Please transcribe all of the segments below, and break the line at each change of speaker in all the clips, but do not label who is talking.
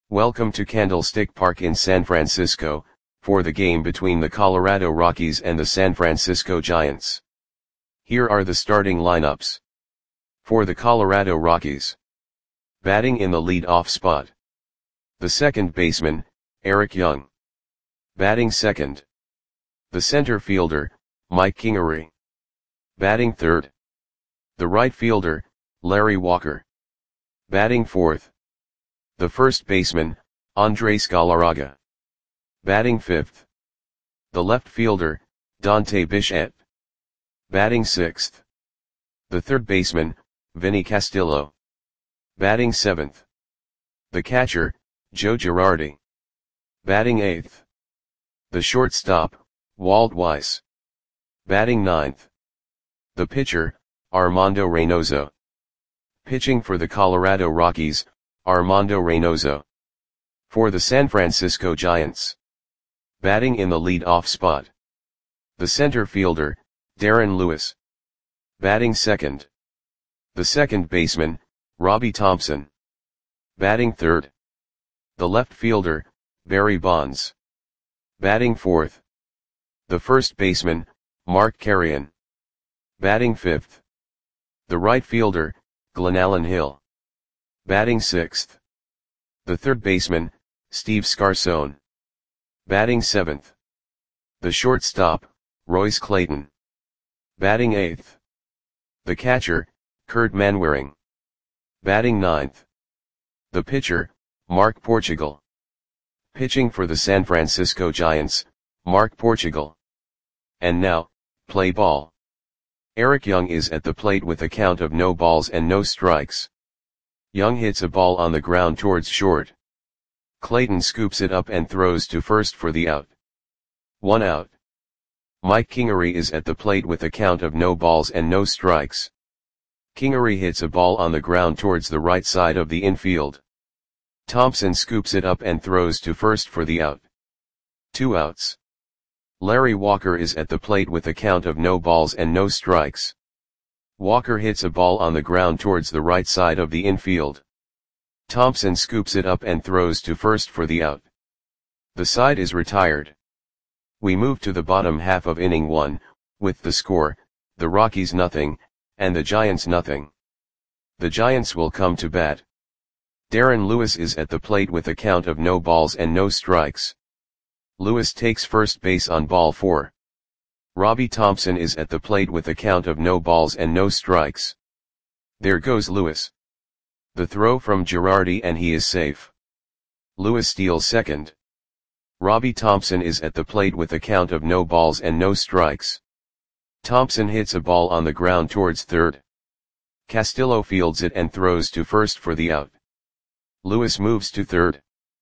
Welcome to Candlestick Park in San Francisco, for the game between the Colorado Rockies and the San Francisco Giants. Here are the starting lineups. For the Colorado Rockies. Batting in the lead-off spot. The second baseman, Eric Young. Batting second. The center fielder, Mike Kingery. Batting third. The right fielder, Larry Walker. Batting fourth. The first baseman, Andres Galarraga. Batting fifth. The left fielder, Dante Bichette. Batting sixth. The third baseman, Vinny Castillo. Batting seventh. The catcher, Joe Girardi. Batting eighth. The shortstop, Walt Weiss. Batting ninth. The pitcher, Armando Reynoso. Pitching for the Colorado Rockies, Armando Reynoso. For the San Francisco Giants. Batting in the lead-off spot. The center fielder, Darren Lewis. Batting second. The second baseman, Robbie Thompson. Batting third. The left fielder, Barry Bonds. Batting fourth. The first baseman, Mark Carrion. Batting fifth. The right fielder, Glenallen Hill. Batting sixth. The third baseman, Steve Scarson. Batting seventh. The shortstop, Royce Clayton. Batting eighth. The catcher, Kurt Manwaring. Batting ninth. The pitcher, Mark Portugal. Pitching for the San Francisco Giants, Mark Portugal. And now, play ball. Eric Young is at the plate with a count of no balls and no strikes. Young hits a ball on the ground towards short. Clayton scoops it up and throws to first for the out. 1 out. Mike Kingery is at the plate with a count of no balls and no strikes. Kingery hits a ball on the ground towards the right side of the infield. Thompson scoops it up and throws to first for the out. 2 outs. Larry Walker is at the plate with a count of no balls and no strikes. Walker hits a ball on the ground towards the right side of the infield. Thompson scoops it up and throws to first for the out. The side is retired. We move to the bottom half of inning 1, with the score, the Rockies nothing, and the Giants nothing. The Giants will come to bat. Darren Lewis is at the plate with a count of no balls and no strikes. Lewis takes first base on ball 4. Robbie Thompson is at the plate with a count of no balls and no strikes. There goes Lewis. The throw from Girardi and he is safe. Lewis steals second. Robbie Thompson is at the plate with a count of no balls and no strikes. Thompson hits a ball on the ground towards third. Castillo fields it and throws to first for the out. Lewis moves to third.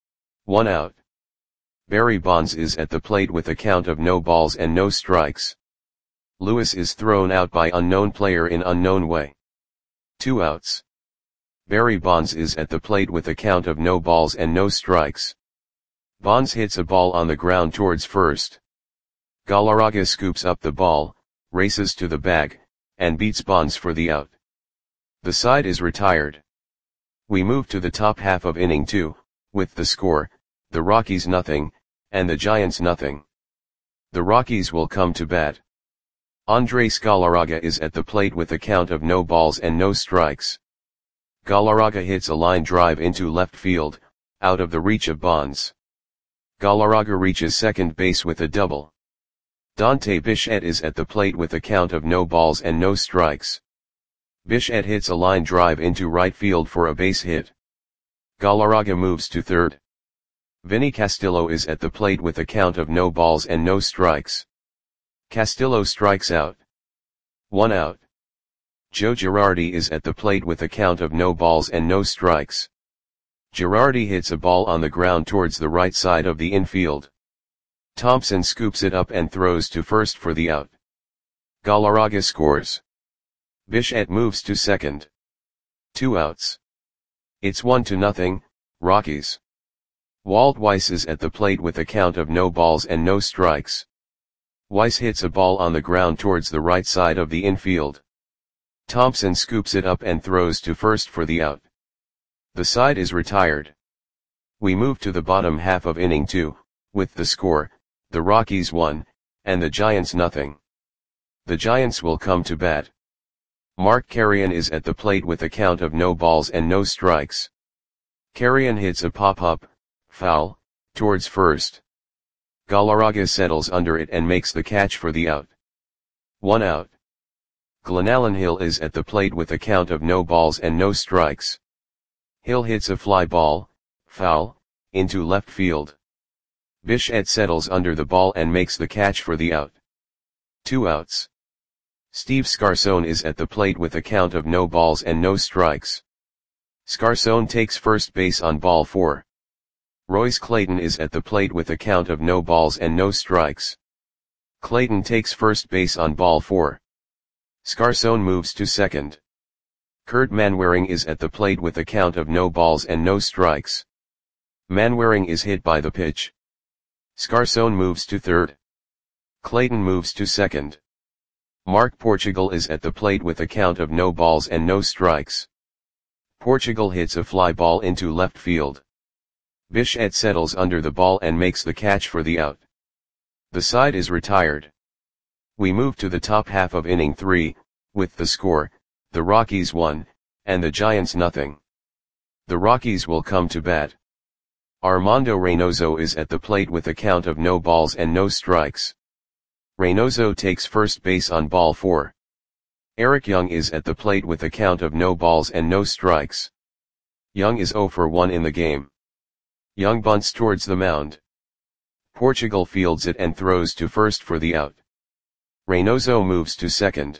1 out. Barry Bonds is at the plate with a count of no balls and no strikes. Lewis is thrown out by unknown player in unknown way. 2 outs. Barry Bonds is at the plate with a count of no balls and no strikes. Bonds hits a ball on the ground towards first. Galarraga scoops up the ball, races to the bag, and beats Bonds for the out. The side is retired. We move to the top half of inning 2, with the score, the Rockies nothing, and the Giants nothing. The Rockies will come to bat. Andres Galarraga is at the plate with a count of no balls and no strikes. Galarraga hits a line drive into left field, out of the reach of Bonds. Galarraga reaches second base with a double. Dante Bichette is at the plate with a count of no balls and no strikes. Bichette hits a line drive into right field for a base hit. Galarraga moves to third. Vinny Castillo is at the plate with a count of no balls and no strikes. Castillo strikes out. 1 out. Joe Girardi is at the plate with a count of no balls and no strikes. Girardi hits a ball on the ground towards the right side of the infield. Thompson scoops it up and throws to first for the out. Galarraga scores. Bichette moves to second. 2 outs. It's 1-0, Rockies. Walt Weiss is at the plate with a count of no balls and no strikes. Weiss hits a ball on the ground towards the right side of the infield. Thompson scoops it up and throws to first for the out. The side is retired. We move to the bottom half of inning 2, with the score, the Rockies 1, and the Giants nothing. The Giants will come to bat. Mark Carreon is at the plate with a count of no balls and no strikes. Carreon hits a pop-up, foul, towards first. Galarraga settles under it and makes the catch for the out. 1 out. Glenallen Hill is at the plate with a count of no balls and no strikes. Hill hits a fly ball, foul, into left field. Bichette settles under the ball and makes the catch for the out. 2 outs. Steve Scarson is at the plate with a count of no balls and no strikes. Scarson takes first base on ball 4. Royce Clayton is at the plate with a count of no balls and no strikes. Clayton takes first base on ball 4. Scarson moves to second. Kurt Manwaring is at the plate with a count of no balls and no strikes. Manwaring is hit by the pitch. Scarson moves to third. Clayton moves to second. Mark Portugal is at the plate with a count of no balls and no strikes. Portugal hits a fly ball into left field. Bichette settles under the ball and makes the catch for the out. The side is retired. We move to the top half of inning 3, with the score, the Rockies 1, and the Giants nothing. The Rockies will come to bat. Armando Reynoso is at the plate with a count of no balls and no strikes. Reynoso takes first base on ball 4. Eric Young is at the plate with a count of no balls and no strikes. Young is 0 for 1 in the game. Young bunts towards the mound. Portugal fields it and throws to first for the out. Reynoso moves to second.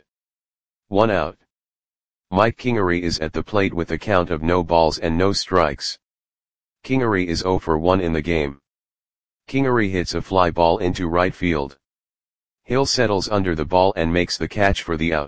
1 out. Mike Kingery is at the plate with a count of no balls and no strikes. Kingery is 0 for 1 in the game. Kingery hits a fly ball into right field. Hill settles under the ball and makes the catch for the out.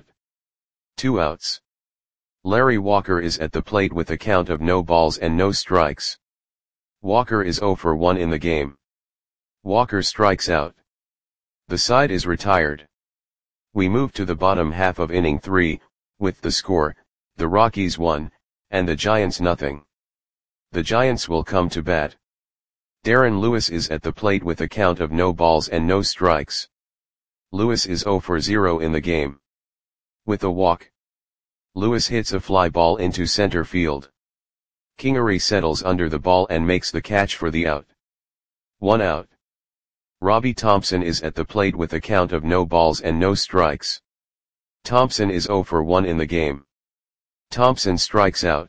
2 outs. Larry Walker is at the plate with a count of no balls and no strikes. Walker is 0 for 1 in the game. Walker strikes out. The side is retired. We move to the bottom half of inning 3, with the score, the Rockies 1, and the Giants nothing. The Giants will come to bat. Darren Lewis is at the plate with a count of no balls and no strikes. Lewis is 0 for 0 in the game. With a walk. Lewis hits a fly ball into center field. Kingery settles under the ball and makes the catch for the out. 1 out. Robbie Thompson is at the plate with a count of no balls and no strikes. Thompson is 0 for 1 in the game. Thompson strikes out.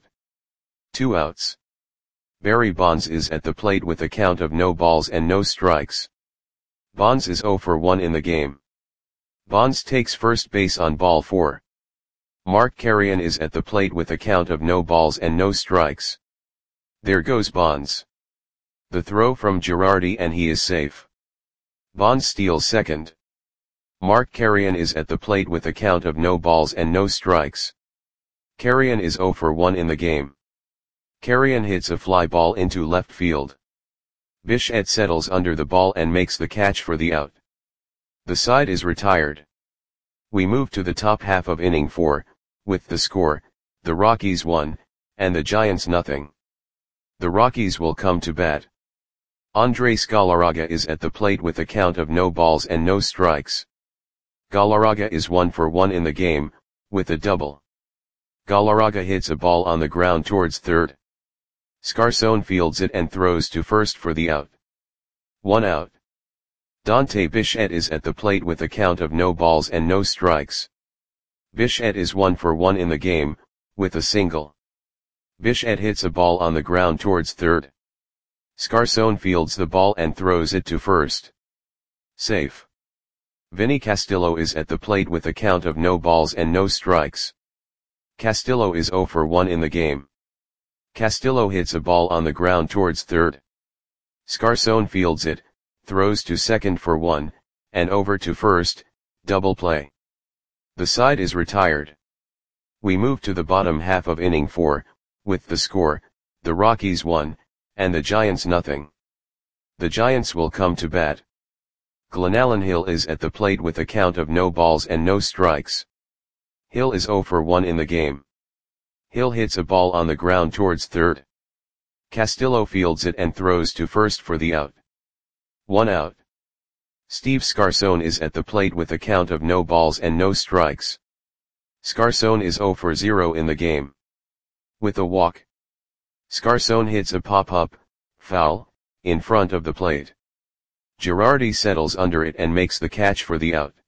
2 outs. Barry Bonds is at the plate with a count of no balls and no strikes. Bonds is 0 for 1 in the game. Bonds takes first base on ball 4. Mark Carreon is at the plate with a count of no balls and no strikes. There goes Bonds. The throw from Girardi and he is safe. Bonds steals second. Mark Carreon is at the plate with a count of no balls and no strikes. Carreon is 0 for 1 in the game. Carreon hits a fly ball into left field. Bichette settles under the ball and makes the catch for the out. The side is retired. We move to the top half of inning 4, with the score, the Rockies 1, and the Giants nothing. The Rockies will come to bat. Andres Galarraga is at the plate with a count of no balls and no strikes. Galarraga is 1 for 1 in the game, with a double. Galarraga hits a ball on the ground towards third. Scarson fields it and throws to first for the out. 1 out. Dante Bichette is at the plate with a count of no balls and no strikes. Bichette is 1 for 1 in the game, with a single. Bichette hits a ball on the ground towards third. Scarson fields the ball and throws it to first. Safe. Vinny Castillo is at the plate with a count of no balls and no strikes. Castillo is 0 for 1 in the game. Castillo hits a ball on the ground towards third. Scarson fields it, throws to second for 1, and over to first, double play. The side is retired. We move to the bottom half of inning 4, with the score, the Rockies 1, and the Giants nothing. The Giants will come to bat. Glenallen Hill is at the plate with a count of no balls and no strikes. Hill is 0 for 1 in the game. Hill hits a ball on the ground towards third. Castillo fields it and throws to first for the out. 1 out. Steve Scarson is at the plate with a count of no balls and no strikes. Scarson is 0 for 0 in the game. With a walk, Scarson hits a pop-up, foul, in front of the plate. Girardi settles under it and makes the catch for the out.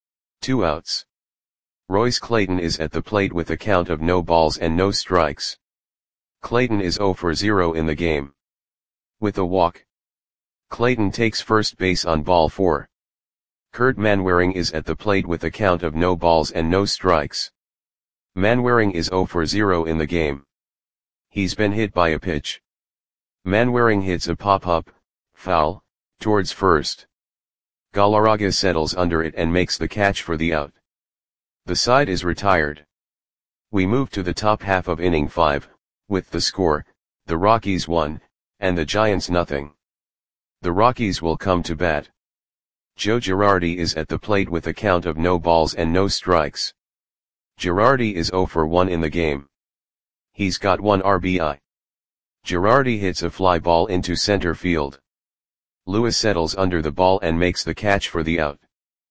2 outs. Royce Clayton is at the plate with a count of no balls and no strikes. Clayton is 0 for 0 in the game. With a walk, Clayton takes first base on ball 4. Kurt Manwaring is at the plate with a count of no balls and no strikes. Manwaring is 0 for 0 in the game. He's been hit by a pitch. Manwaring hits a pop-up, foul, towards first. Galarraga settles under it and makes the catch for the out. The side is retired. We move to the top half of inning 5, with the score, the Rockies 1, and the Giants nothing. The Rockies will come to bat. Joe Girardi is at the plate with a count of no balls and no strikes. Girardi is 0 for 1 in the game. He's got 1 RBI. Girardi hits a fly ball into center field. Lewis settles under the ball and makes the catch for the out.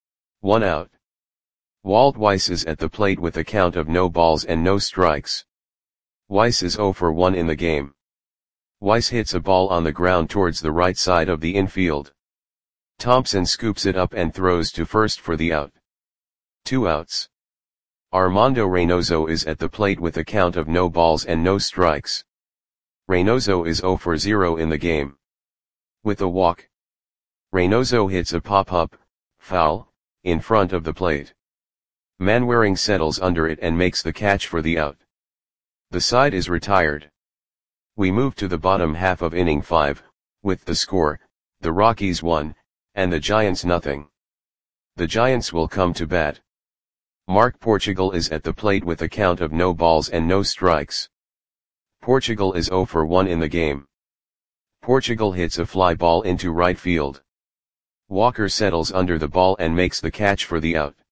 1 out. Walt Weiss is at the plate with a count of no balls and no strikes. Weiss is 0 for 1 in the game. Weiss hits a ball on the ground towards the right side of the infield. Thompson scoops it up and throws to first for the out. 2 outs. Armando Reynoso is at the plate with a count of no balls and no strikes. Reynoso is 0 for 0 in the game. With a walk, Reynoso hits a pop-up, foul, in front of the plate. Manwaring settles under it and makes the catch for the out. The side is retired. We move to the bottom half of inning 5, with the score, the Rockies 1, and the Giants nothing. The Giants will come to bat. Mark Portugal is at the plate with a count of no balls and no strikes. Portugal is 0 for 1 in the game. Portugal hits a fly ball into right field. Walker settles under the ball and makes the catch for the out.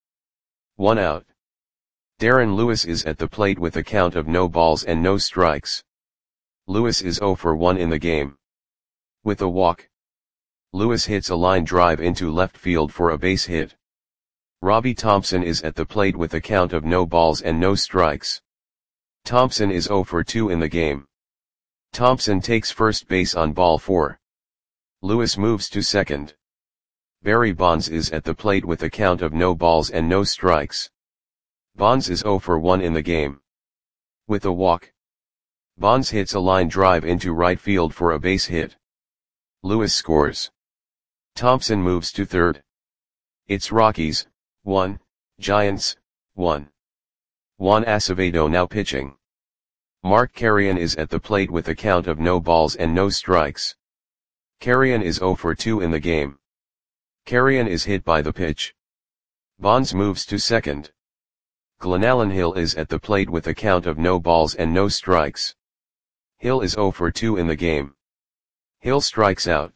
1 out. Darren Lewis is at the plate with a count of no balls and no strikes. Lewis is 0 for 1 in the game. With a walk, Lewis hits a line drive into left field for a base hit. Robbie Thompson is at the plate with a count of no balls and no strikes. Thompson is 0 for 2 in the game. Thompson takes first base on ball 4. Lewis moves to second. Barry Bonds is at the plate with a count of no balls and no strikes. Bonds is 0 for 1 in the game. With a walk, Bonds hits a line drive into right field for a base hit. Lewis scores. Thompson moves to third. It's Rockies, 1, Giants, 1. Juan Acevedo now pitching. Mark Carrion is at the plate with a count of no balls and no strikes. Carrion is 0 for 2 in the game. Carrion is hit by the pitch. Bonds moves to second. Glenallen Hill is at the plate with a count of no balls and no strikes. Hill is 0 for 2 in the game. Hill strikes out.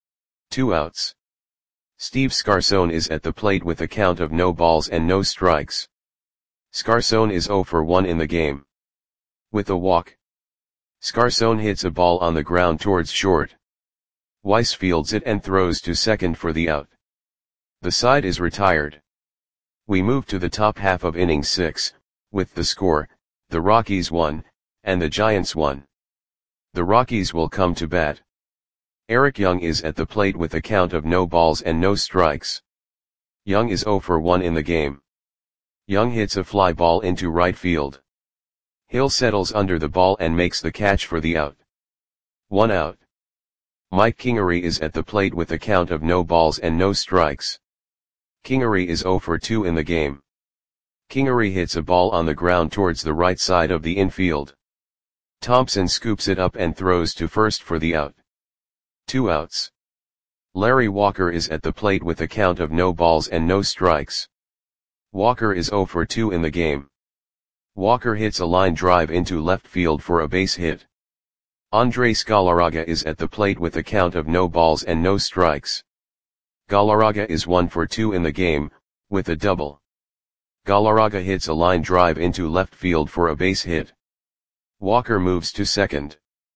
2 outs. Steve Scarson is at the plate with a count of no balls and no strikes. Scarson is 0 for 1 in the game. With a walk, Scarson hits a ball on the ground towards short. Weiss fields it and throws to second for the out. The side is retired. We move to the top half of inning 6, with the score, the Rockies 1, and the Giants 1. The Rockies will come to bat. Eric Young is at the plate with a count of no balls and no strikes. Young is 0 for 1 in the game. Young hits a fly ball into right field. Hill settles under the ball and makes the catch for the out. 1 out. Mike Kingery is at the plate with a count of no balls and no strikes. Kingery is 0 for 2 in the game. Kingery hits a ball on the ground towards the right side of the infield. Thompson scoops it up and throws to first for the out. 2 outs. Larry Walker is at the plate with a count of no balls and no strikes. Walker is 0 for 2 in the game. Walker hits a line drive into left field for a base hit. Andres Galarraga is at the plate with a count of no balls and no strikes. Galarraga is 1 for 2 in the game, with a double. Galarraga hits a line drive into left field for a base hit. Walker moves to second.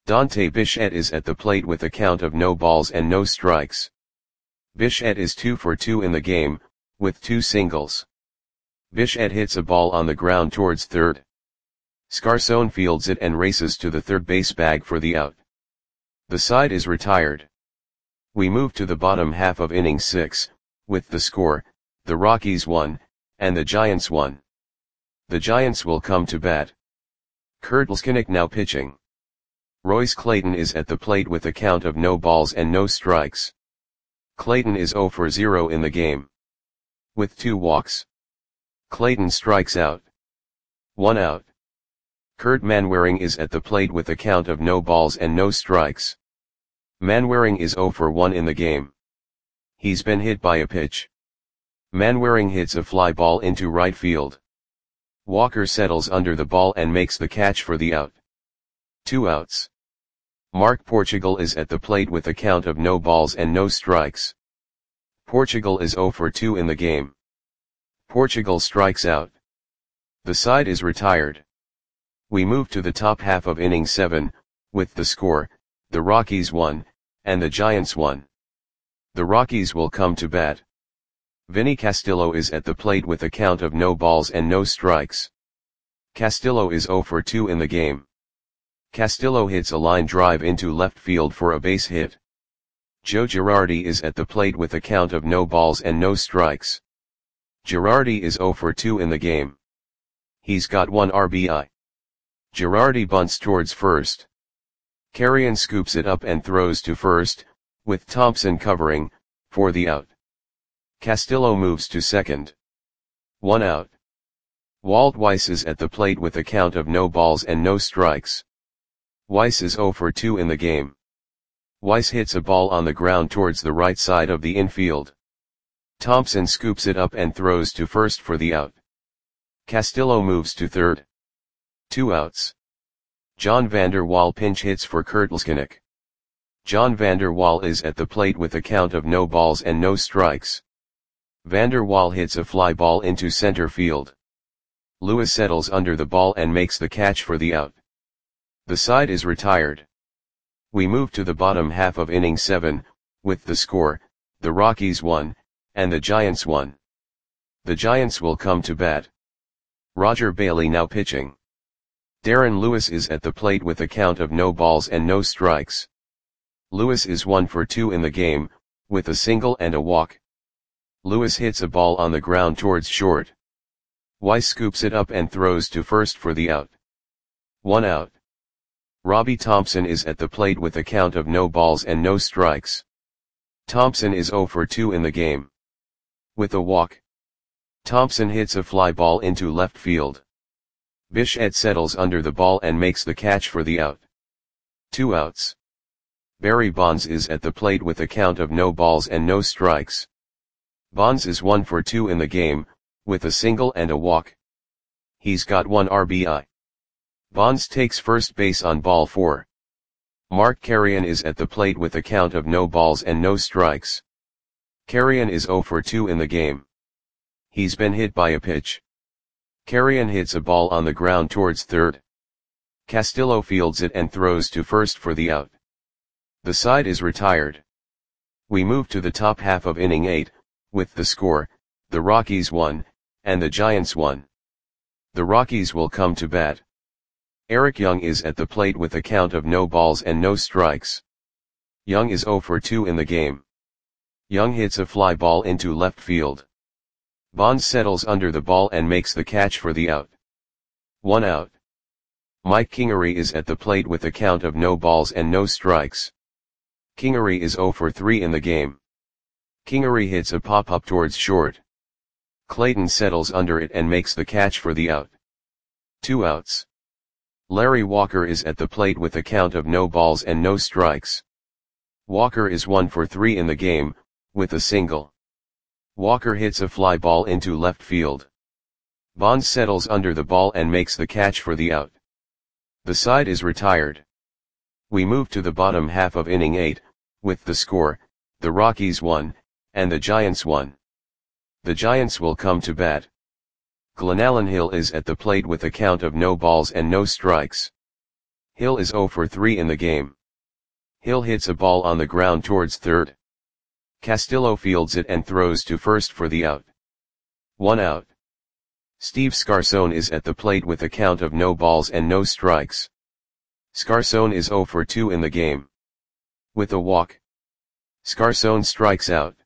Dante Bichette is at the plate with a count of no balls and no strikes. Bichette is 2 for 2 in the game, with 2 singles. Bichette hits a ball on the ground towards third. Scarson fields it and races to the third base bag for the out. The side is retired. We move to the bottom half of inning 6, with the score, the Rockies 1, and the Giants 1. The Giants will come to bat. Kurt Leskinick now pitching. Royce Clayton is at the plate with a count of no balls and no strikes. Clayton is 0 for 0 in the game. With 2 walks. Clayton strikes out. 1 out. Kurt Manwaring is at the plate with a count of no balls and no strikes. Manwaring is 0 for 1 in the game. He's been hit by a pitch. Manwaring hits a fly ball into right field. Walker settles under the ball and makes the catch for the out. 2 outs. Mark Portugal is at the plate with a count of no balls and no strikes. Portugal is 0 for 2 in the game. Portugal strikes out. The side is retired. We move to the top half of inning 7, with the score, the Rockies 1, and the Giants 1. The Rockies will come to bat. Vinny Castillo is at the plate with a count of no balls and no strikes. Castillo is 0 for 2 in the game. Castillo hits a line drive into left field for a base hit. Joe Girardi is at the plate with a count of no balls and no strikes. Girardi is 0 for 2 in the game. He's got 1 RBI. Girardi bunts towards first. Carrion scoops it up and throws to first, with Thompson covering, for the out. Castillo moves to second. 1 out. Walt Weiss is at the plate with a count of no balls and no strikes. Weiss is 0 for 2 in the game. Weiss hits a ball on the ground towards the right side of the infield. Thompson scoops it up and throws to first for the out. Castillo moves to third. 2 outs. John Vander Wal pinch hits for Kurt Leskinick. John Vander Wal is at the plate with a count of no balls and no strikes. Vander Wal hits a fly ball into center field. Lewis settles under the ball and makes the catch for the out. The side is retired. We move to the bottom half of inning 7, with the score, the Rockies 1, and the Giants 1. The Giants will come to bat. Roger Bailey now pitching. Darren Lewis is at the plate with a count of no balls and no strikes. Lewis is 1 for 2 in the game, with a single and a walk. Lewis hits a ball on the ground towards short. Weiss scoops it up and throws to first for the out. 1 out. Robbie Thompson is at the plate with a count of no balls and no strikes. Thompson is 0 for 2 in the game. With a walk. Thompson hits a fly ball into left field. Bichette settles under the ball and makes the catch for the out. 2 outs. Barry Bonds is at the plate with a count of no balls and no strikes. Bonds is 1 for 2 in the game, with a single and a walk. He's got 1 RBI. Bonds takes first base on ball 4. Mark Carrion is at the plate with a count of no balls and no strikes. Carrion is 0 for 2 in the game. He's been hit by a pitch. Carrion hits a ball on the ground towards third. Castillo fields it and throws to first for the out. The side is retired. We move to the top half of inning 8, with the score, the Rockies 1, and the Giants 1. The Rockies will come to bat. Eric Young is at the plate with a count of no balls and no strikes. Young is 0 for 2 in the game. Young hits a fly ball into left field. Bonds settles under the ball and makes the catch for the out. 1 out. Mike Kingery is at the plate with a count of no balls and no strikes. Kingery is 0 for 3 in the game. Kingery hits a pop-up towards short. Clayton settles under it and makes the catch for the out. 2 outs. Larry Walker is at the plate with a count of no balls and no strikes. Walker is 1 for 3 in the game, with a single. Walker hits a fly ball into left field. Bonds settles under the ball and makes the catch for the out. The side is retired. We move to the bottom half of inning 8, with the score, the Rockies 1, and the Giants 1. The Giants will come to bat. Glenallen Hill is at the plate with a count of no balls and no strikes. Hill is 0 for 3 in the game. Hill hits a ball on the ground towards third. Castillo fields it and throws to first for the out. 1 out. Steve Scarson is at the plate with a count of no balls and no strikes. Scarson is 0 for 2 in the game. With a walk, Scarson strikes out.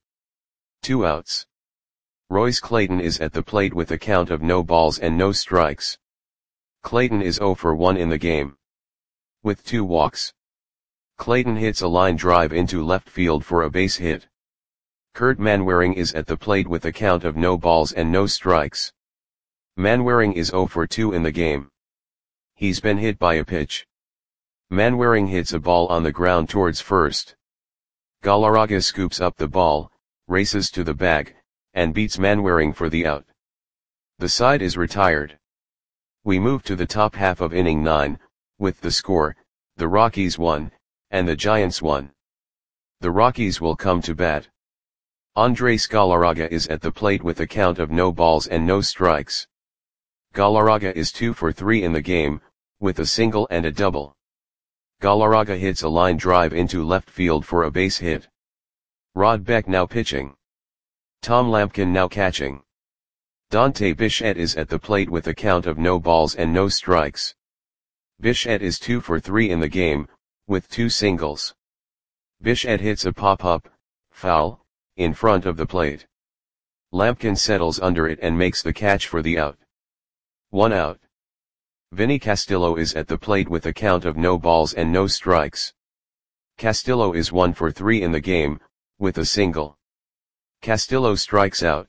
2 outs. Royce Clayton is at the plate with a count of no balls and no strikes. Clayton is 0 for 1 in the game. With 2 walks, Clayton hits a line drive into left field for a base hit. Kurt Manwaring is at the plate with a count of no balls and no strikes. Manwaring is 0 for 2 in the game. He's been hit by a pitch. Manwaring hits a ball on the ground towards first. Galarraga scoops up the ball, races to the bag, and beats Manwaring for the out. The side is retired. We move to the top half of inning 9, with the score, the Rockies 1, and the Giants 1. The Rockies will come to bat. Andres Galarraga is at the plate with a count of no balls and no strikes. Galarraga is 2 for 3 in the game, with a single and a double. Galarraga hits a line drive into left field for a base hit. Rod Beck now pitching. Tom Lampkin now catching. Dante Bichette is at the plate with a count of no balls and no strikes. Bichette is 2 for 3 in the game, with 2 singles. Bichette hits a pop-up, foul, in front of the plate. Lampkin settles under it and makes the catch for the out. 1 out. Vinny Castillo is at the plate with a count of no balls and no strikes. Castillo is 1 for 3 in the game, with a single. Castillo strikes out.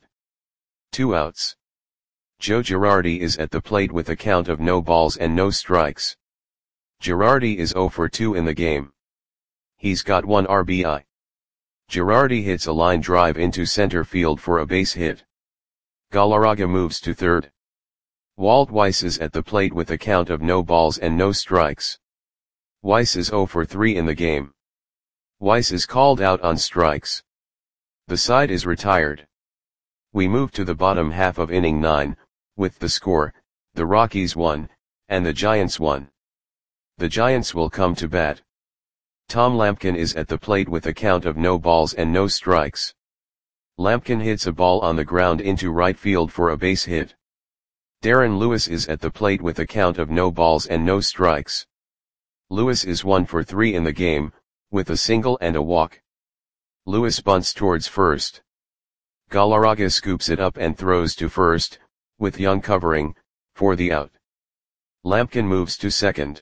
2 outs. Joe Girardi is at the plate with a count of no balls and no strikes. Girardi is 0 for 2 in the game. He's got 1 RBI. Girardi hits a line drive into center field for a base hit. Galarraga moves to third. Walt Weiss is at the plate with a count of no balls and no strikes. Weiss is 0 for 3 in the game. Weiss is called out on strikes. The side is retired. We move to the bottom half of inning 9, with the score, the Rockies 1, and the Giants 1. The Giants will come to bat. Tom Lampkin is at the plate with a count of no balls and no strikes. Lampkin hits a ball on the ground into right field for a base hit. Darren Lewis is at the plate with a count of no balls and no strikes. Lewis is 1 for 3 in the game, with a single and a walk. Lewis bunts towards first. Galarraga scoops it up and throws to first, with Young covering, for the out. Lampkin moves to second.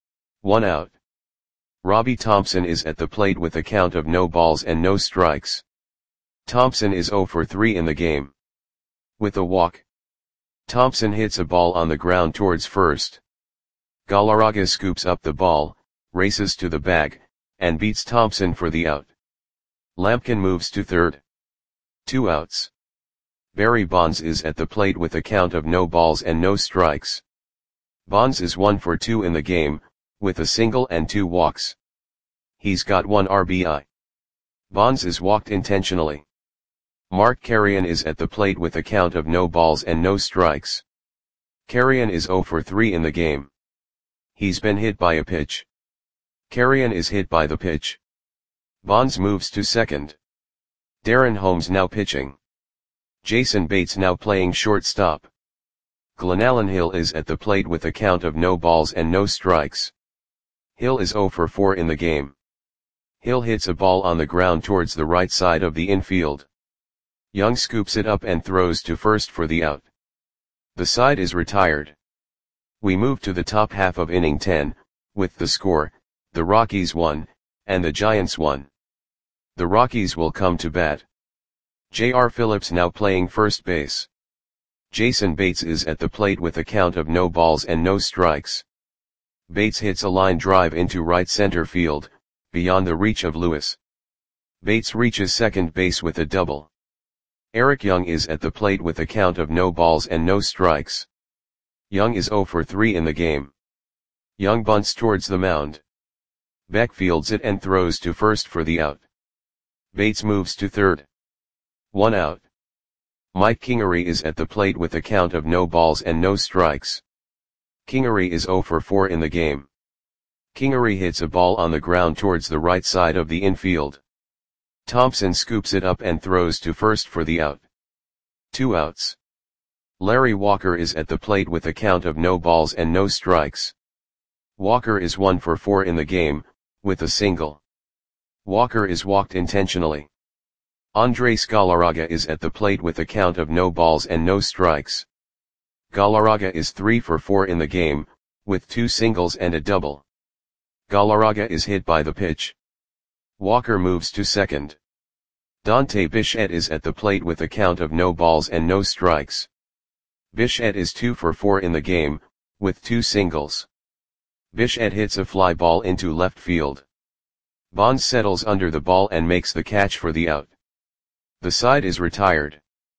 1 out. Robbie Thompson is at the plate with a count of no balls and no strikes. Thompson is 0 for 3 in the game. With a walk, Thompson hits a ball on the ground towards first. Galarraga scoops up the ball, races to the bag, and beats Thompson for the out. Lampkin moves to third. 2 outs. Barry Bonds is at the plate with a count of no balls and no strikes. Bonds is 1 for 2 in the game, with a single and 2 walks. He's got 1 RBI. Bonds is walked intentionally. Mark Carrion is at the plate with a count of no balls and no strikes. Carrion is 0 for 3 in the game. He's been hit by a pitch. Carrion is hit by the pitch. Bonds moves to second. Darren Holmes now pitching. Jason Bates now playing shortstop. Glenallen Hill is at the plate with a count of no balls and no strikes. Hill is 0 for 4 in the game. Hill hits a ball on the ground towards the right side of the infield. Young scoops it up and throws to first for the out. The side is retired. We move to the top half of inning 10, with the score, the Rockies 1, and the Giants 1. The Rockies will come to bat. J.R. Phillips now playing first base. Jason Bates is at the plate with a count of no balls and no strikes. Bates hits a line drive into right center field, beyond the reach of Lewis. Bates reaches second base with a double. Eric Young is at the plate with a count of no balls and no strikes. Young is 0 for 3 in the game. Young bunts towards the mound. Beck fields it and throws to first for the out. Bates moves to third. 1 out. Mike Kingery is at the plate with a count of no balls and no strikes. Kingery is 0 for 4 in the game. Kingery hits a ball on the ground towards the right side of the infield. Thompson scoops it up and throws to first for the out. 2 outs. Larry Walker is at the plate with a count of no balls and no strikes. Walker is 1 for 4 in the game, with a single. Walker is walked intentionally. Andres Galarraga is at the plate with a count of no balls and no strikes. Galarraga is 3 for 4 in the game, with 2 singles and a double. Galarraga is hit by the pitch. Walker moves to second. Dante Bichette is at the plate with a count of no balls and no strikes. Bichette is 2 for 4 in the game, with 2 singles. Bichette hits a fly ball into left field. Bonds settles under the ball and makes the catch for the out. The side is retired.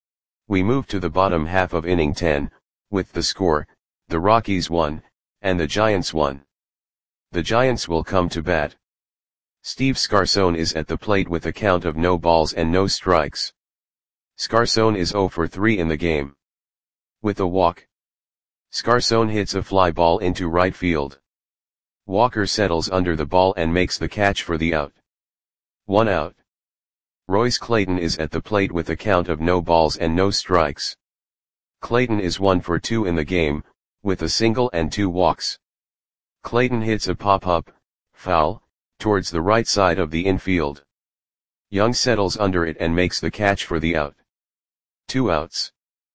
We move to the bottom half of inning 10, with the score, the Rockies 1, and the Giants 1. The Giants will come to bat. Steve Scarson is at the plate with a count of no balls and no strikes. Scarson is 0 for 3 in the game. With a walk. Scarson hits a fly ball into right field. Walker settles under the ball and makes the catch for the out. 1 out. Royce Clayton is at the plate with a count of no balls and no strikes. Clayton is 1 for 2 in the game, with a single and 2 walks. Clayton hits a pop-up, foul, towards the right side of the infield. Young settles under it and makes the catch for the out. 2 outs.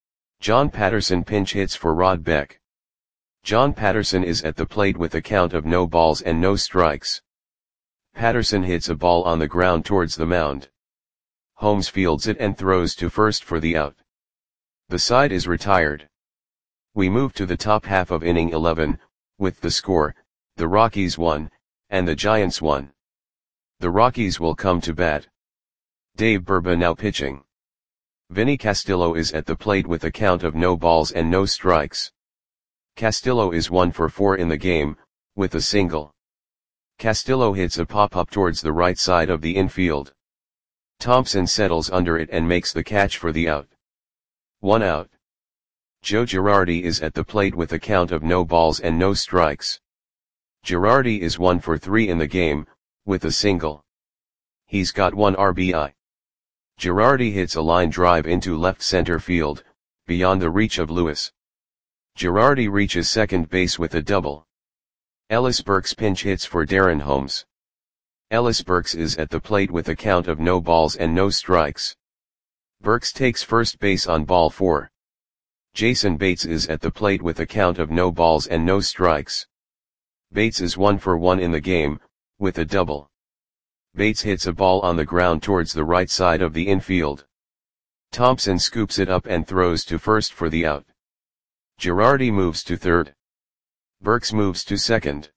John Patterson pinch hits for Rod Beck. John Patterson is at the plate with a count of no balls and no strikes. Patterson hits a ball on the ground towards the mound. Holmes fields it and throws to first for the out. The side is retired. We move to the top half of inning 11, with the score, the Rockies 1, and the Giants 1. The Rockies will come to bat. Dave Burba now pitching. Vinny Castillo is at the plate with a count of no balls and no strikes. Castillo is 1 for 4 in the game, with a single. Castillo hits a pop-up towards the right side of the infield. Thompson settles under it and makes the catch for the out. 1 out. Joe Girardi is at the plate with a count of no balls and no strikes. Girardi is 1 for 3 in the game, with a single. He's got 1 RBI. Girardi hits a line drive into left center field, beyond the reach of Lewis. Girardi reaches second base with a double. Ellis Burks pinch hits for Darren Holmes. Ellis Burks is at the plate with a count of no balls and no strikes. Burks takes first base on ball 4. Jason Bates is at the plate with a count of no balls and no strikes. Bates is 1 for 1 in the game, with a double. Bates hits a ball on the ground towards the right side of the infield. Thompson scoops it up and throws to first for the out. Girardi moves to third. Burks moves to second.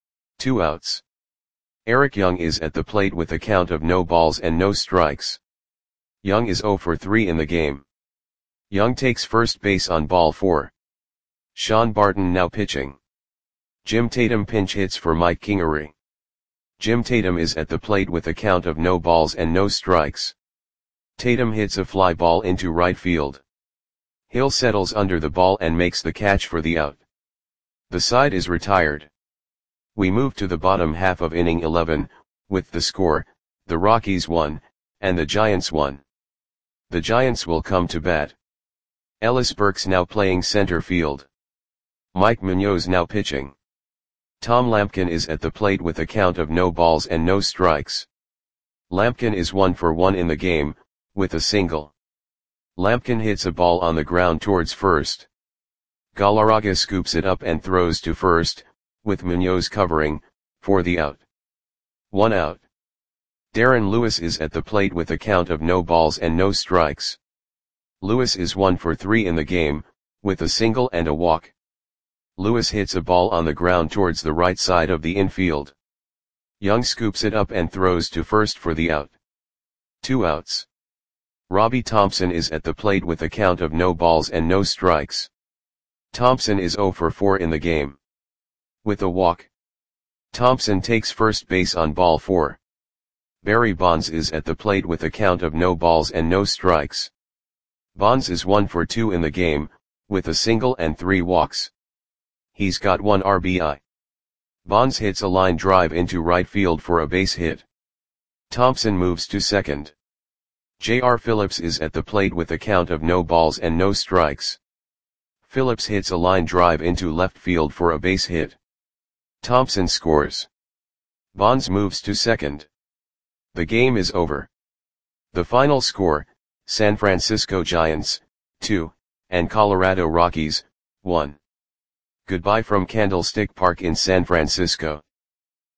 2 outs. Eric Young is at the plate with a count of no balls and no strikes. Young is 0 for 3 in the game. Young takes first base on ball 4. Sean Barton now pitching. Jim Tatum pinch hits for Mike Kingery. Jim Tatum is at the plate with a count of no balls and no strikes. Tatum hits a fly ball into right field. Hill settles under the ball and makes the catch for the out. The side is retired. We move to the bottom half of inning 11, with the score, the Rockies 1, and the Giants 1. The Giants will come to bat. Ellis Burks now playing center field. Mike Munoz now pitching. Tom Lampkin is at the plate with a count of no balls and no strikes. Lampkin is 1 for 1 in the game, with a single. Lampkin hits a ball on the ground towards first. Galarraga scoops it up and throws to first, with Munoz covering, for the out. 1 out. Darren Lewis is at the plate with a count of no balls and no strikes. Lewis is 1 for 3 in the game, with a single and a walk. Lewis hits a ball on the ground towards the right side of the infield. Young scoops it up and throws to first for the out. 2 outs. Robbie Thompson is at the plate with a count of no balls and no strikes. Thompson is 0 for 4 in the game. With a walk. Thompson takes first base on ball 4. Barry Bonds is at the plate with a count of no balls and no strikes. Bonds is 1 for 2 in the game, with a single and 3 walks. He's got 1 RBI. Bonds hits a line drive into right field for a base hit. Thompson moves to second. J.R. Phillips is at the plate with a count of no balls and no strikes. Phillips hits a line drive into left field for a base hit. Thompson scores. Bonds moves to second. The game is over. The final score, San Francisco Giants, 2, and Colorado Rockies, 1. Goodbye from Candlestick Park in San Francisco.